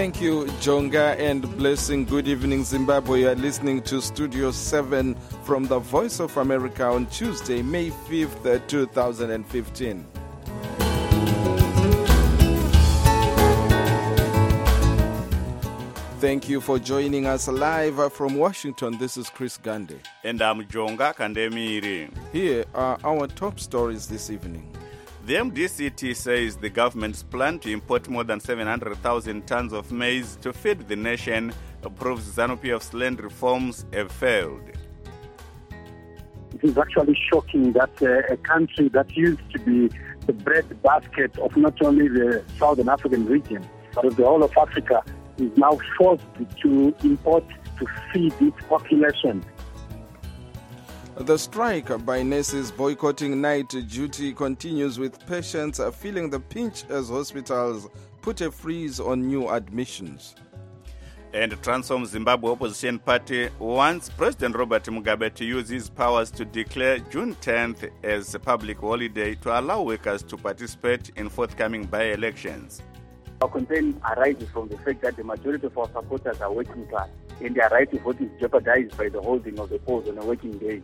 Thank you, Jonga, and blessing. Good evening, Zimbabwe. You are listening to Studio 7 from the Voice of America on Tuesday, May 5th, 2015. Thank you for joining us live from Washington. This is Chris Gandhi. And I'm Jonga Kandemiri. Here are our top stories this evening. The MDCT says the government's plan to import more than 700,000 tons of maize to feed the nation proves ZANU-PF's land reforms have failed. It is actually shocking that a country that used to be the bread basket of not only the Southern African region, but of the whole of Africa, is now forced to import to feed its population. The strike by nurses boycotting night duty continues, with patients feeling the pinch as hospitals put a freeze on new admissions. And Transform Zimbabwe opposition party wants President Robert Mugabe to use his powers to declare June 10th as a public holiday to allow workers to participate in forthcoming by-elections. Our concern arises from the fact that the majority of our supporters are working class, and their right to vote is jeopardized by the holding of the polls on a working day.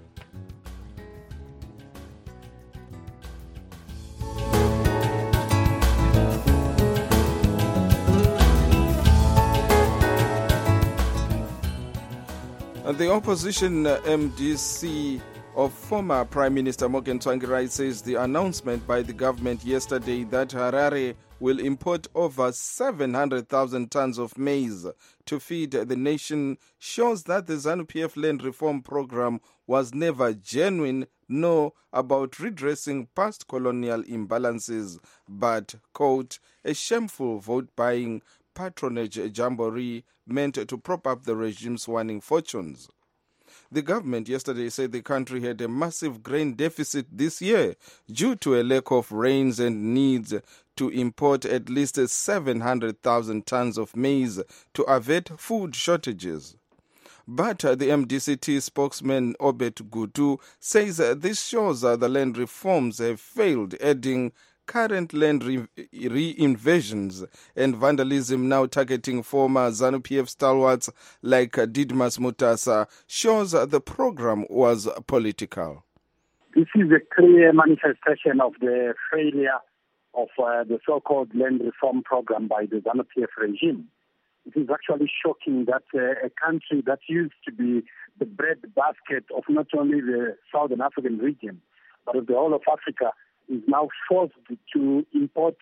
The opposition MDC of former Prime Minister Morgan Tsvangirai says the announcement by the government yesterday that Harare will import over 700,000 tons of maize to feed the nation shows that the ZANU-PF land reform program was never genuine nor about redressing past colonial imbalances, but, quote, a shameful vote-buying patronage jamboree meant to prop up the regime's waning fortunes. The government yesterday said the country had a massive grain deficit this year due to a lack of rains and needs to import at least 700,000 tons of maize to avert food shortages. But the MDCT spokesman Obet Gutu says this shows the land reforms have failed, adding current land re-invasions and vandalism now targeting former ZANU-PF stalwarts like Didmas Mutasa shows the program was political. This is a clear manifestation of the failure of the so-called land reform program by the ZANU-PF regime. It is actually shocking that a country that used to be the bread basket of not only the Southern African region, but of the whole of Africa, is now forced to import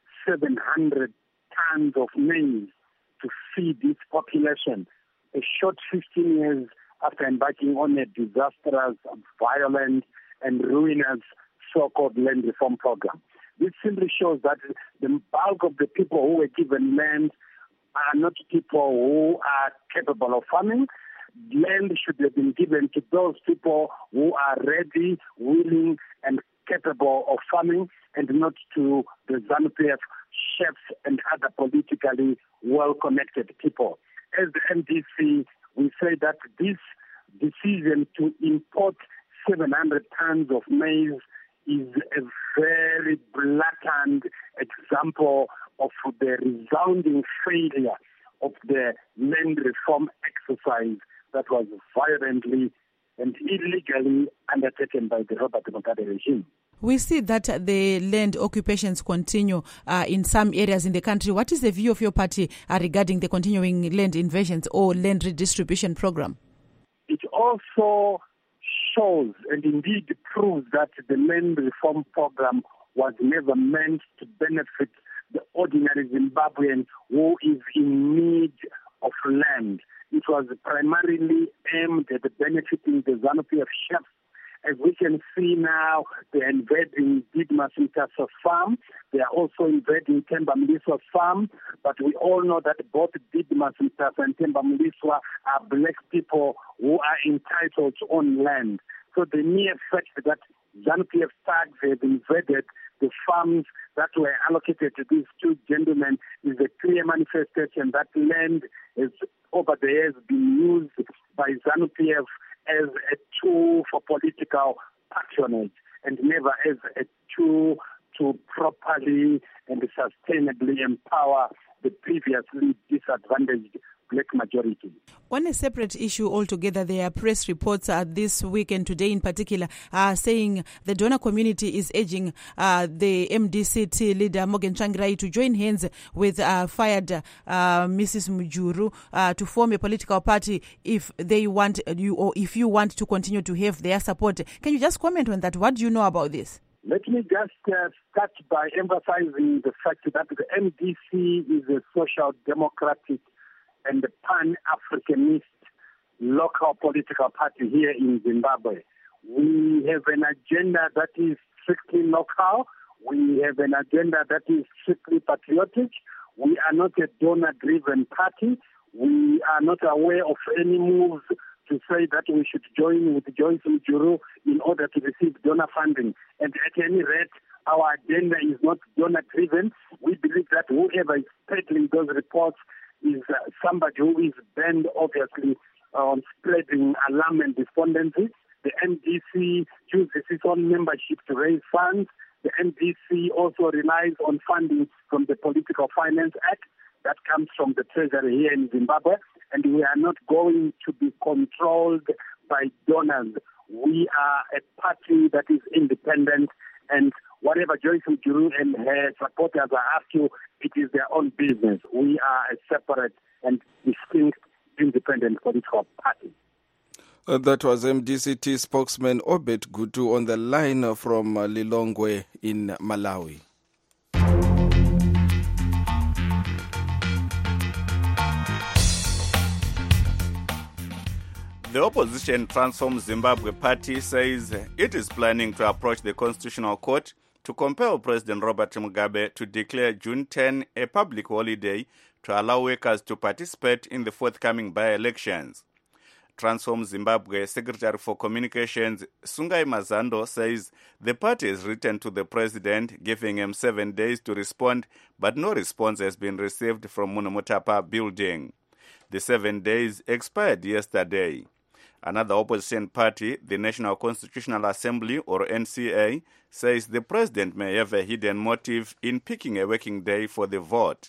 700 tons of maize to feed its population, a short 15 years after embarking on a disastrous, violent, and ruinous so-called land reform program. This simply shows that the bulk of the people who were given land are not people who are capable of farming. Land should have been given to those people who are ready, willing, and capable of farming, and not to the ZANU-PF chefs and other politically well-connected people. As the MDC, we say that this decision to import 700 tons of maize is a very blatant example of the resounding failure of the land reform exercise that was violently and illegally undertaken by the Robert Mugabe regime. We see that the land occupations continue in some areas in the country. What is the view of your party regarding the continuing land invasions or land redistribution program? It also shows and indeed proves that the land reform program was never meant to benefit the ordinary Zimbabwean who is in need of land. It was primarily aimed at benefiting the ZANU-PF chefs. As we can see now, they are invading Didmas Mutasa's farm. They are also invading Themba Mliswa's farm. But we all know that both Didmas Mutasa and Themba Mliswa are black people who are entitled to own land. So the mere fact that ZANU-PF thugs have invaded the farms that were allocated to these two gentlemen is a clear manifestation that land is over the years been used by ZANU-PF as a tool for political patronage and never as a tool to properly and sustainably empower the previously disadvantaged black majority. On a separate issue altogether, there are press reports this week and today in particular saying the donor community is urging the MDC leader Morgan Tsvangirai to join hands with fired Mrs. Mujuru to form a political party if they want you, or if you want to continue to have their support. Can you just comment on that? What do you know about this? Let me just start by emphasizing the fact that the MDC is a social democratic and pan-Africanist local political party here in Zimbabwe. We have an agenda that is strictly local. We have an agenda that is strictly patriotic. We are not a donor-driven party. We are not aware of any moves to say that we should join with Joyce Mujuru in order to receive donor funding. And at any rate, our agenda is not donor-driven. We believe that whoever is peddling those reports is somebody who is bent, obviously, on spreading alarm and despondency. The MDC uses its own membership to raise funds. The MDC also relies on funding from the Political Finance Act that comes from the Treasury here in Zimbabwe. And we are not going to be controlled by donors. We are a party that is independent, and whatever Joyce Mujuru and her supporters are up to, it is their own business. We are a separate and distinct independent political party. That was MDCT spokesman Obed Gutu on the line from Lilongwe in Malawi. The opposition Transform Zimbabwe party says it is planning to approach the Constitutional Court to compel President Robert Mugabe to declare June 10 a public holiday to allow workers to participate in the forthcoming by-elections. Transform Zimbabwe Secretary for Communications Sungai Mazando says the party has written to the president giving him 7 days to respond, but no response has been received from Munomotapa building. The 7 days expired yesterday. Another opposition party, the National Constitutional Assembly, or NCA, says the president may have a hidden motive in picking a working day for the vote.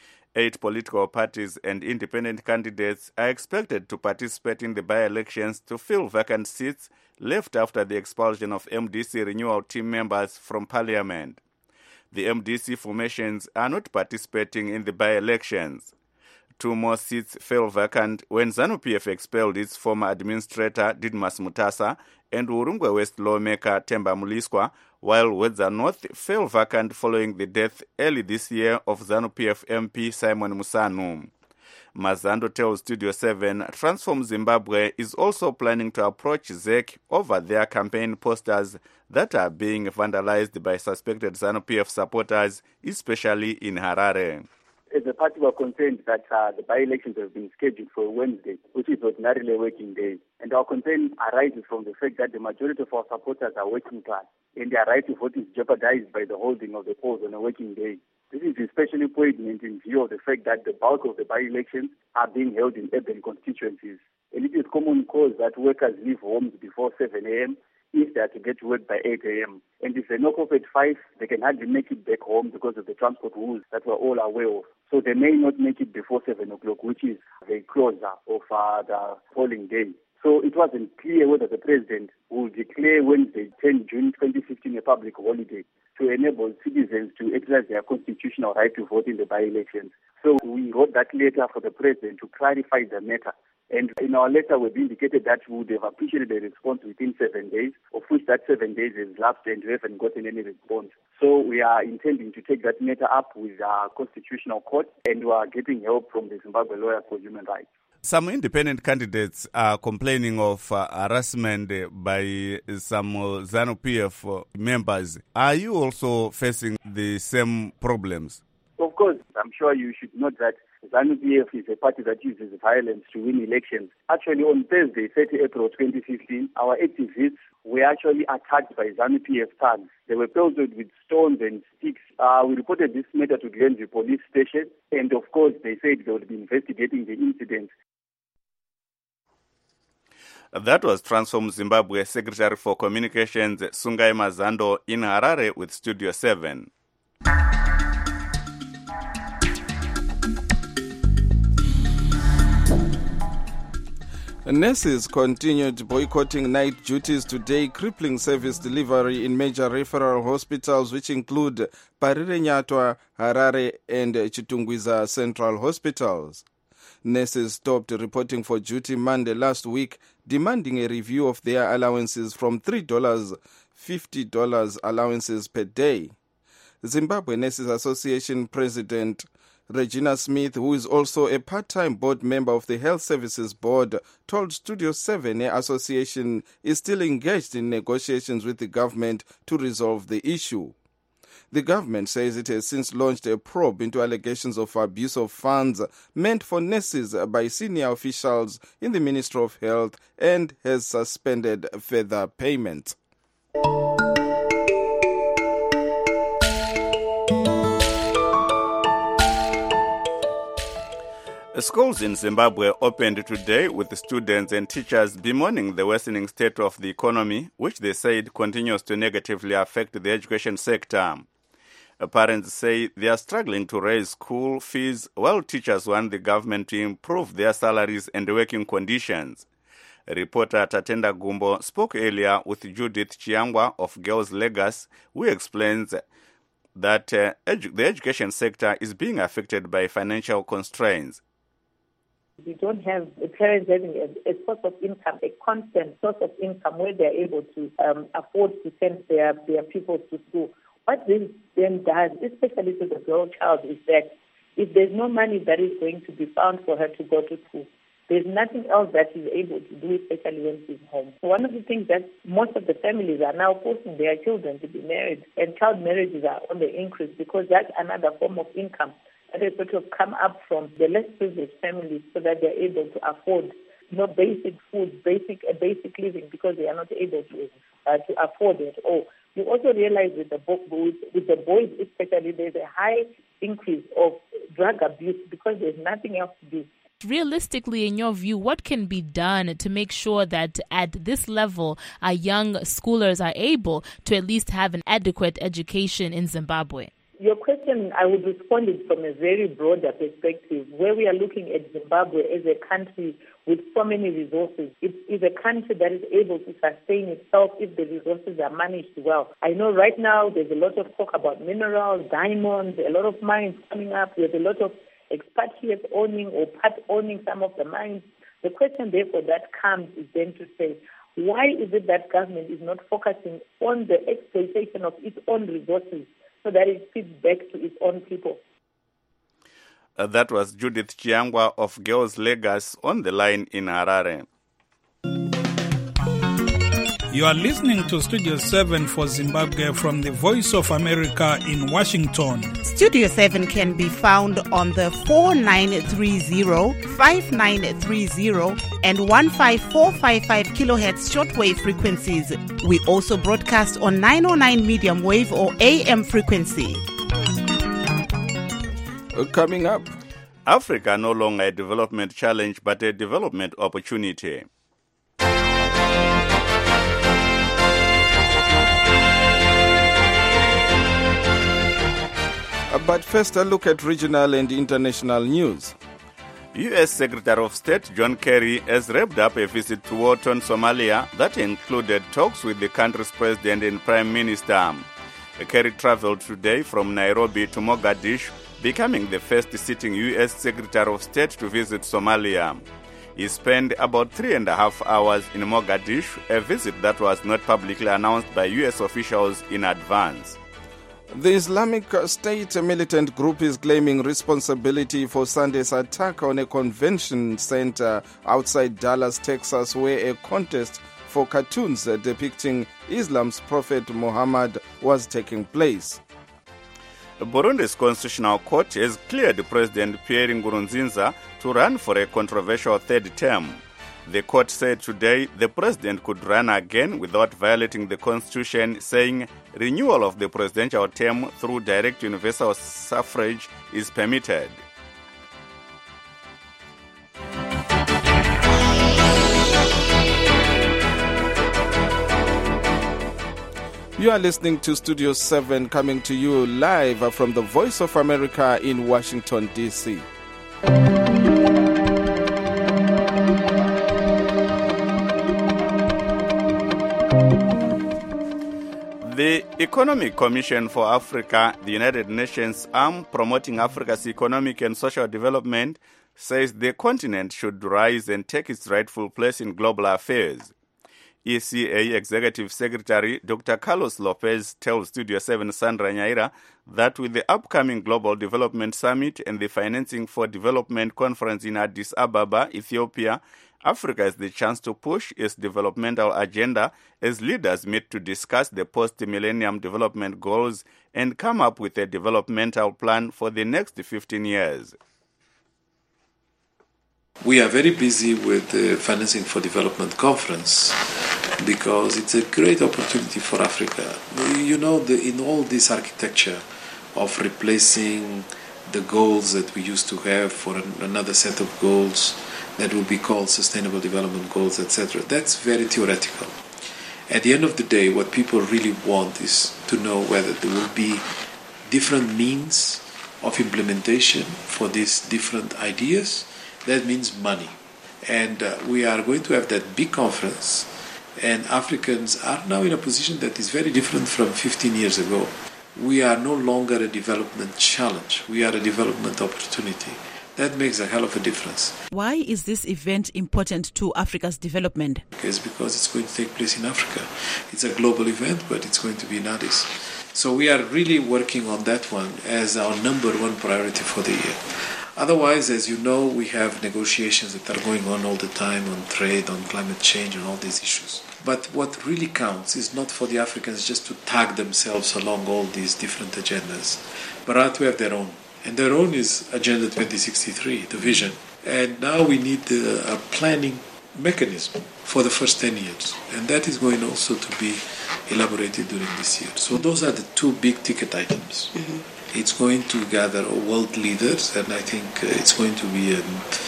8 political parties and independent candidates are expected to participate in the by-elections to fill vacant seats left after the expulsion of MDC renewal team members from parliament. The MDC formations are not participating in the by-elections. 2 more seats fell vacant when ZANU-PF expelled its former administrator Didmas Mutasa and Urungwe West lawmaker Temba Muliswa, while Wedza North fell vacant following the death early this year of ZANU-PF MP Simon Musanu. Mazando tells Studio 7 Transform Zimbabwe is also planning to approach ZEC over their campaign posters that are being vandalized by suspected ZANU-PF supporters, especially in Harare. As a party, we are concerned that the by-elections have been scheduled for Wednesday, which is ordinarily a working day. And our concern arises from the fact that the majority of our supporters are working class, and their right to vote is jeopardized by the holding of the polls on a working day. This is especially poignant in view of the fact that the bulk of the by-elections are being held in urban constituencies. And it is common cause that workers leave homes before 7 a.m. if they are to get to work by 8 a.m. And if they knock off at 5, they can hardly make it back home because of the transport rules that we're all aware of. So they may not make it before 7 o'clock, which is the closer of the polling day. So it wasn't clear whether the president will declare Wednesday, 10 June 2015, a public holiday to enable citizens to exercise their constitutional right to vote in the by-elections. So we wrote that letter for the president to clarify the matter. And in our letter, we've indicated that we would have appreciated a response within 7 days, of which that 7 days has lapsed and we haven't gotten any response. So we are intending to take that matter up with our constitutional court, and we are getting help from the Zimbabwe Lawyers for Human Rights. Some independent candidates are complaining of harassment by some ZANU-PF members. Are you also facing the same problems? Of course, I'm sure you should note that ZANU-PF is a party that uses violence to win elections. Actually, on Thursday, 30 April 2015, our activists were actually attacked by ZANU-PF thugs. They were pelted with stones and sticks. We reported this matter to Glenview Police Station, and of course, they said they would be investigating the incident. That was Transform Zimbabwe Secretary for Communications Sungai Mazando in Harare with Studio 7. Nurses continued boycotting night duties today, crippling service delivery in major referral hospitals, which include Parire Nyatwa, Harare, and Chitungwiza Central Hospitals. Nurses stopped reporting for duty Monday last week, demanding a review of their allowances from $3 $50 allowances per day. Zimbabwe Nurses Association President Regina Smith, who is also a part-time board member of the Health Services Board, told Studio 7 the association is still engaged in negotiations with the government to resolve the issue. The government says it has since launched a probe into allegations of abuse of funds meant for nurses by senior officials in the Ministry of Health and has suspended further payments. Schools in Zimbabwe opened today with students and teachers bemoaning the worsening state of the economy, which they said continues to negatively affect the education sector. Parents say they are struggling to raise school fees, while teachers want the government to improve their salaries and working conditions. Reporter Tatenda Gumbo spoke earlier with Judith Chiangwa of Girls Legacy, who explains that the education sector is being affected by financial constraints. We don't have parents having a source of income, a constant source of income where they're able to afford to send their people to school. What this then does, especially to the girl child, is that if there's no money that is going to be found for her to go to school, there's nothing else that she's able to do, especially when she's home. So one of the things that most of the families are now forcing their children to be married, and child marriages are on the increase because that's another form of income that has sort of come up from the less privileged families so that they're able to afford basic food, basic living because they are not able to afford it. You also realize with the boys especially, there's a high increase of drug abuse because there's nothing else to do. Realistically, in your view, what can be done to make sure that at this level, our young schoolers are able to at least have an adequate education in Zimbabwe? Your question, I would respond it from a very broader perspective, where we are looking at Zimbabwe as a country with so many resources. It is a country that is able to sustain itself if the resources are managed well. I know right now there's a lot of talk about minerals, diamonds, a lot of mines coming up. There's a lot of expatriates owning or part owning some of the mines. The question, therefore, that comes is then to say, why is it that government is not focusing on the exploitation of its own resources so that it feeds back to its own people? That was Judith Chiangwa of Girls Legacy on the line in Harare. You are listening to Studio 7 for Zimbabwe from the Voice of America in Washington. Studio 7 can be found on the 4930, 5930 and 15455 kilohertz shortwave frequencies. We also broadcast on 909 medium wave or AM frequency. Coming up, Africa no longer a development challenge but a development opportunity. But first, a look at regional and international news. U.S. Secretary of State John Kerry has wrapped up a visit to Wharton, Somalia that included talks with the country's president and prime minister. Kerry traveled today from Nairobi to Mogadishu, becoming the first sitting U.S. Secretary of State to visit Somalia. He spent about 3.5 hours in Mogadishu, a visit that was not publicly announced by U.S. officials in advance. The Islamic State militant group is claiming responsibility for Sunday's attack on a convention center outside Dallas, Texas, where a contest for cartoons depicting Islam's Prophet Muhammad was taking place. Burundi's constitutional court has cleared President Pierre Nkurunziza to run for a controversial third term. The court said today the president could run again without violating the constitution, saying renewal of the presidential term through direct universal suffrage is permitted. You are listening to Studio 7 coming to you live from the Voice of America in Washington, D.C. The Economic Commission for Africa, the United Nations arm promoting Africa's economic and social development, says the continent should rise and take its rightful place in global affairs. ECA Executive Secretary Dr. Carlos Lopez tells Studio 7 Sandra Nyaira that with the upcoming Global Development Summit and the Financing for Development Conference in Addis Ababa, Ethiopia, Africa has the chance to push its developmental agenda as leaders meet to discuss the post-millennium development goals and come up with a developmental plan for the next 15 years. We are very busy with the Financing for Development Conference because it's a great opportunity for Africa. You know, in all this architecture of replacing the goals that we used to have for another set of goals that will be called Sustainable Development Goals, etc., that's very theoretical. At the end of the day, what people really want is to know whether there will be different means of implementation for these different ideas. That means money. And we are going to have that big conference, and Africans are now in a position that is very different from 15 years ago. We are no longer a development challenge. We are a development opportunity. That makes a hell of a difference. Why is this event important to Africa's development? It's because it's going to take place in Africa. It's a global event, but it's going to be in Addis. So we are really working on that one as our number one priority for the year. Otherwise, as you know, we have negotiations that are going on all the time on trade, on climate change, and all these issues. But what really counts is not for the Africans just to tag themselves along all these different agendas, but rather to have their own. And their own is Agenda 2063, the vision. And now we need a planning mechanism for the first 10 years. And that is going also to be elaborated during this year. So those are the two big ticket items. Mm-hmm. It's going to gather world leaders, and I think it's going to be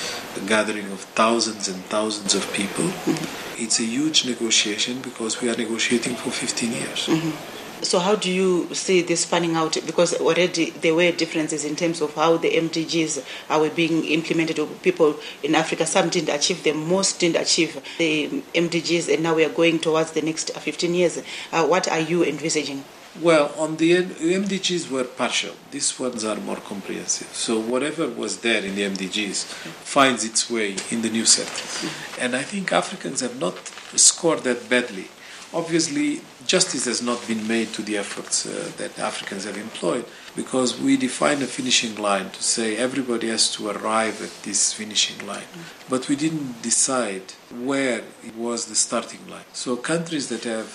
a gathering of thousands and thousands of people. Mm-hmm. It's a huge negotiation because we are negotiating for 15 years. Mm-hmm. So how do you see this panning out? Because already there were differences in terms of how the MDGs were being implemented. People in Africa, some didn't achieve them, most didn't achieve the MDGs, and now we are going towards the next 15 years. What are you envisaging? Well, on the MDGs were partial. These ones are more comprehensive. So whatever was there in the MDGs finds its way in the new set. Mm-hmm. And I think Africans have not scored that badly. Obviously, justice has not been made to the efforts that Africans have employed, because we define a finishing line to say everybody has to arrive at this finishing line. Mm-hmm. But we didn't decide where it was the starting line. So countries that have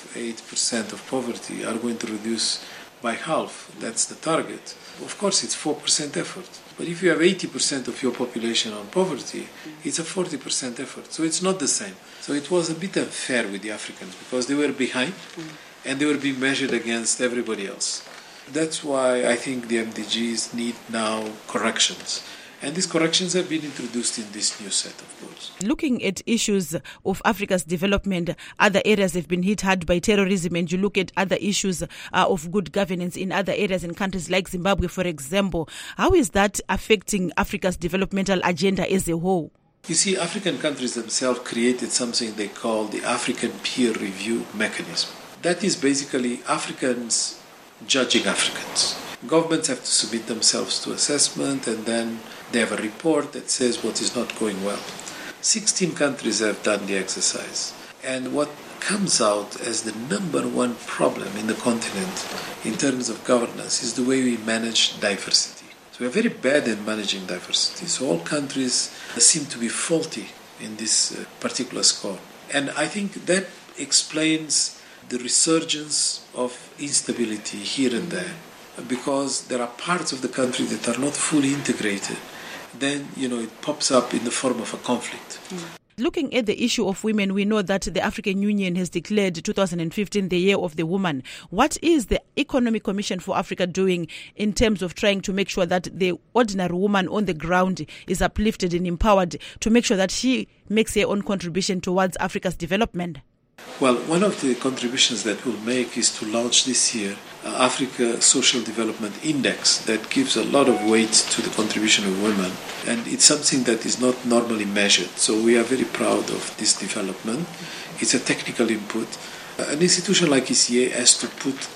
8% of poverty are going to reduce by half. That's the target. Of course, it's 4% effort. But if you have 80% of your population on poverty, it's a 40% effort. So it's not the same. So it was a bit unfair with the Africans because they were behind and they were being measured against everybody else. That's why I think the MDGs need now corrections. And these corrections have been introduced in this new set of goals. Looking at issues of Africa's development, other areas have been hit hard by terrorism, and you look at other issues of good governance in other areas in countries like Zimbabwe, for example. How is that affecting Africa's developmental agenda as a whole? You see, African countries themselves created something they call the African Peer Review Mechanism. That is basically Africans judging Africans. Governments have to submit themselves to assessment, and then they have a report that says what is not going well. 16 countries have done the exercise. And what comes out as the number one problem in the continent in terms of governance is the way we manage diversity. So we're very bad at managing diversity. So all countries seem to be faulty in this particular score. And I think that explains the resurgence of instability here and there, because there are parts of the country that are not fully integrated. Then, it pops up in the form of a conflict. Looking at the issue of women, we know that the African Union has declared 2015 the year of the woman. What is the Economic Commission for Africa doing in terms of trying to make sure that the ordinary woman on the ground is uplifted and empowered to make sure that she makes her own contribution towards Africa's development? Well, one of the contributions that we'll make is to launch this year Africa Social Development Index that gives a lot of weight to the contribution of women, and it's something that is not normally measured. So we are very proud of this development. It's a technical input. An institution like ECA has to put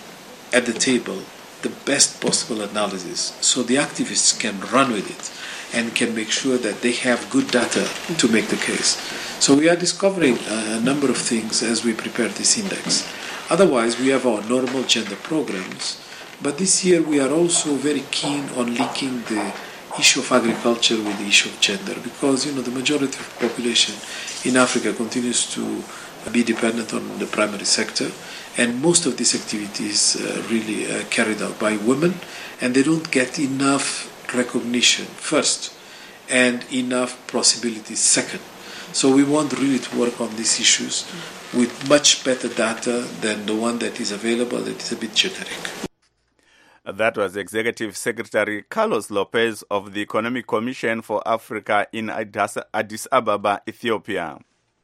at the table the best possible analysis so the activists can run with it and can make sure that they have good data to make the case. So we are discovering a number of things as we prepare this index. Otherwise, we have our normal gender programs, but this year we are also very keen on linking the issue of agriculture with the issue of gender, because the majority of the population in Africa continues to be dependent on the primary sector, and most of these activities really carried out by women, and they don't get enough recognition first and enough possibilities second. So we want really to work on these issues with much better data than the one that is available that is a bit generic. That was Executive Secretary Carlos Lopez of the Economic Commission for Africa in Addis Ababa, Ethiopia.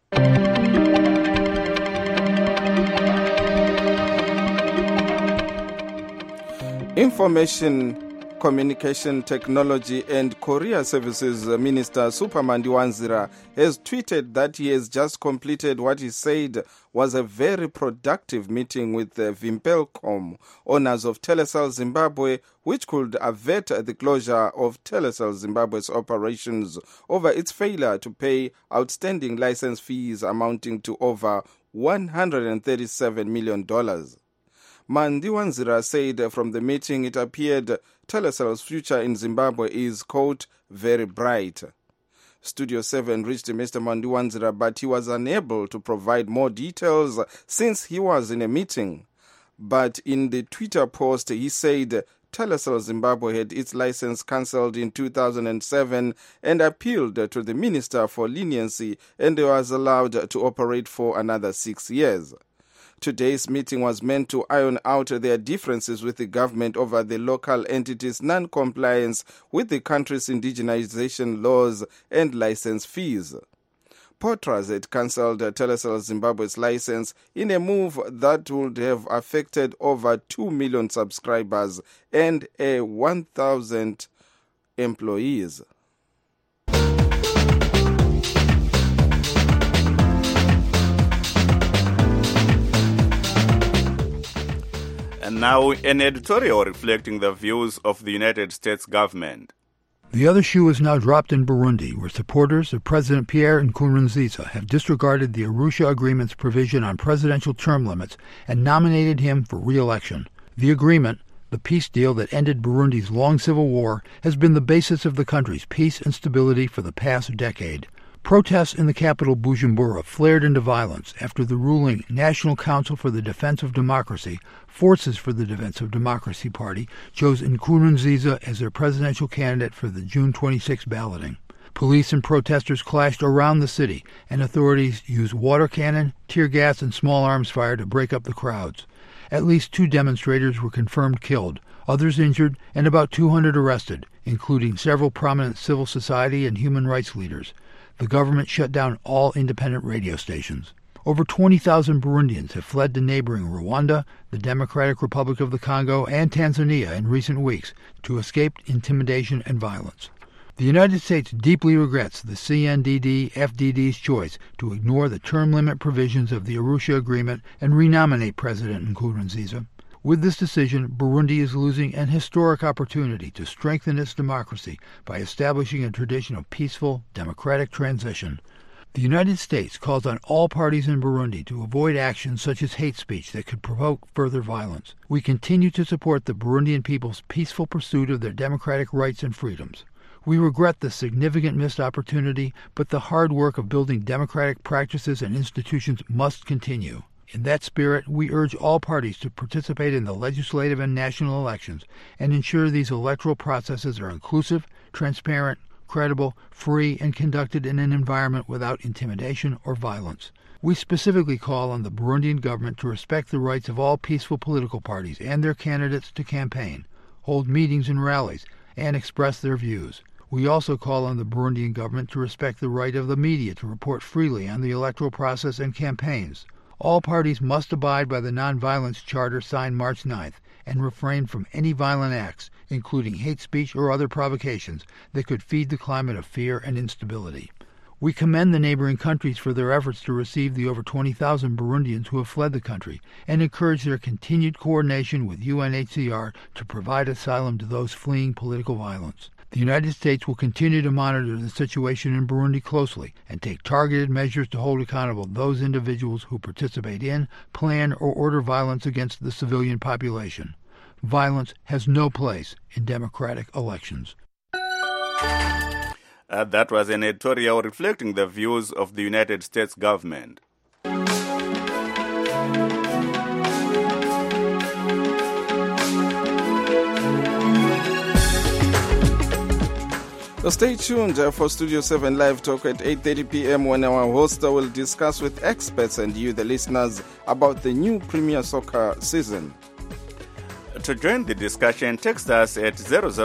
Information, Communication Technology and Courier Services Minister Supha Mandiwanzira has tweeted that he has just completed what he said was a very productive meeting with the Vimpelcom, owners of Telecel Zimbabwe, which could avert the closure of Telecel Zimbabwe's operations over its failure to pay outstanding license fees amounting to over $137 million. Mandiwanzira said from the meeting it appeared Telecel's future in Zimbabwe is, quote, very bright. Studio 7 reached Mr. Mandiwanzira, but he was unable to provide more details since he was in a meeting. But in the Twitter post, he said Telecel Zimbabwe had its license cancelled in 2007 and appealed to the minister for leniency and was allowed to operate for another 6 years. Today's meeting was meant to iron out their differences with the government over the local entity's non-compliance with the country's indigenization laws and license fees. Potras had cancelled Telecel Zimbabwe's license in a move that would have affected over 2 million subscribers and 1,000 employees. And now an editorial reflecting the views of the United States government. The other shoe is now dropped in Burundi, where supporters of President Pierre Nkurunziza have disregarded the Arusha Agreement's provision on presidential term limits and nominated him for re-election. The agreement, the peace deal that ended Burundi's long civil war, has been the basis of the country's peace and stability for the past decade. Protests in the capital Bujumbura flared into violence after the ruling National Council for the Defense of Democracy, Forces for the Defense of Democracy Party, chose Nkurunziza as their presidential candidate for the June 26 balloting. Police and protesters clashed around the city, and authorities used water cannon, tear gas, and small arms fire to break up the crowds. At least 2 demonstrators were confirmed killed, others injured, and about 200 arrested, including several prominent civil society and human rights leaders. The government shut down all independent radio stations. Over 20,000 Burundians have fled to neighboring Rwanda, the Democratic Republic of the Congo, and Tanzania in recent weeks to escape intimidation and violence. The United States deeply regrets the CNDD-FDD's choice to ignore the term limit provisions of the Arusha Agreement and renominate President Nkurunziza. With this decision, Burundi is losing an historic opportunity to strengthen its democracy by establishing a tradition of peaceful, democratic transition. The United States calls on all parties in Burundi to avoid actions such as hate speech that could provoke further violence. We continue to support the Burundian people's peaceful pursuit of their democratic rights and freedoms. We regret the significant missed opportunity, but the hard work of building democratic practices and institutions must continue. In that spirit, we urge all parties to participate in the legislative and national elections and ensure these electoral processes are inclusive, transparent, credible, free, and conducted in an environment without intimidation or violence. We specifically call on the Burundian government to respect the rights of all peaceful political parties and their candidates to campaign, hold meetings and rallies, and express their views. We also call on the Burundian government to respect the right of the media to report freely on the electoral process and campaigns. All parties must abide by the Nonviolence Charter signed March 9th and refrain from any violent acts, including hate speech or other provocations, that could feed the climate of fear and instability. We commend the neighboring countries for their efforts to receive the over 20,000 Burundians who have fled the country and encourage their continued coordination with UNHCR to provide asylum to those fleeing political violence. The United States will continue to monitor the situation in Burundi closely and take targeted measures to hold accountable those individuals who participate in, plan, or order violence against the civilian population. Violence has no place in democratic elections. That was an editorial reflecting the views of the United States government. Stay tuned for Studio 7 Live Talk at 8:30 p.m. when our host will discuss with experts and you, the listeners, about the new Premier Soccer season. To join the discussion, text us at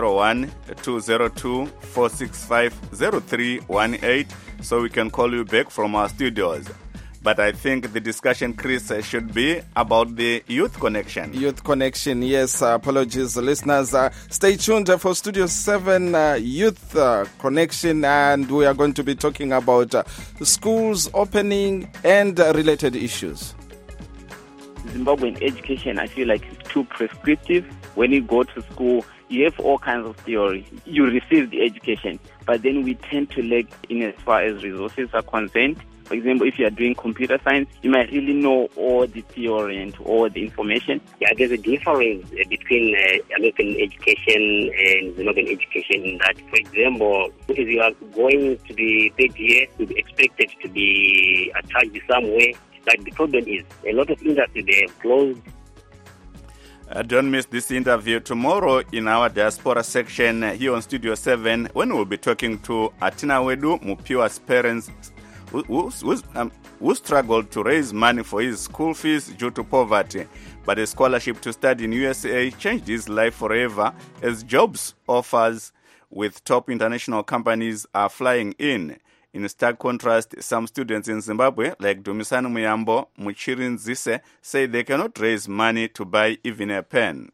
001-202-465-0318 so we can call you back from our studios. But I think the discussion, Chris, should be about the Youth Connection. Youth Connection, yes. Apologies, listeners. Stay tuned for Studio 7 Youth Connection, and we are going to be talking about schools opening and related issues. Zimbabwean education, I feel like, is too prescriptive. When you go to school, you have all kinds of theory. You receive the education, but then we tend to lag in as far as resources are concerned. For example, if you are doing computer science, you might really know all the theory and all the information. Yeah, there's a difference between American education and Zimbabwean education in that, for example, if you are going to the third year, you'll be expected to be attached somewhere. But the problem is a lot of industries, they have closed. Don't miss this interview tomorrow in our diaspora section here on Studio 7 when we'll be talking to Atina Wedu, Mupiwa's parents who struggled to raise money for his school fees due to poverty. But a scholarship to study in USA changed his life forever as jobs offers with top international companies are flying in. In stark contrast, some students in Zimbabwe, like Dumisani Muyambo, Muchiri Nzise, say they cannot raise money to buy even a pen.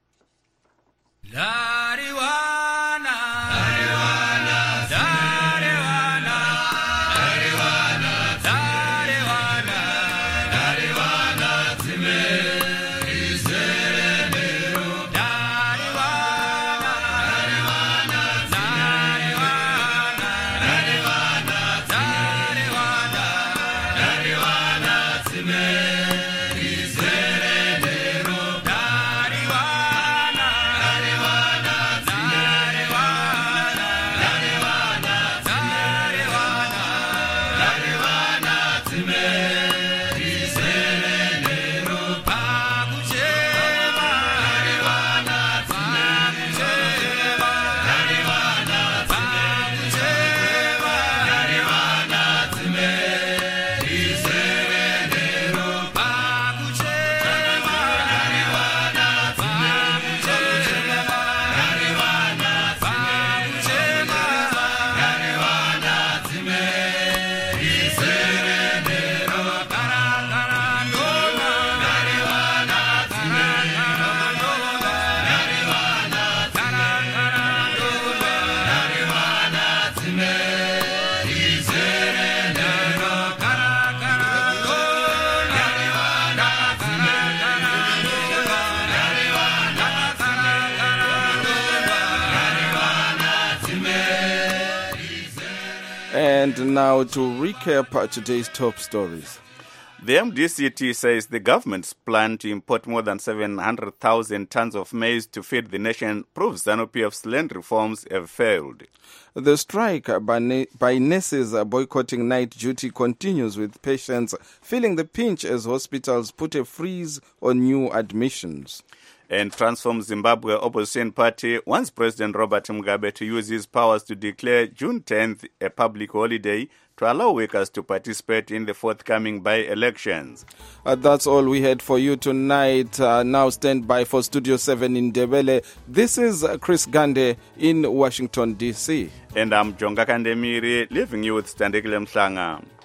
And now to recap today's top stories. The MDCT says the government's plan to import more than 700,000 tons of maize to feed the nation proves ZANU-PF's land reforms have failed. The strike by nurses boycotting night duty continues, with patients feeling the pinch as hospitals put a freeze on new admissions. And Transform Zimbabwe opposition party wants President Robert Mugabe to use his powers to declare June 10th a public holiday to allow workers to participate in the forthcoming by-elections. That's all we had for you tonight. Now stand by for Studio 7 in Ndebele. This is Chris Gande in Washington, D.C. And I'm Jonga Kandemiri, leaving you with Standekile Mhlanga.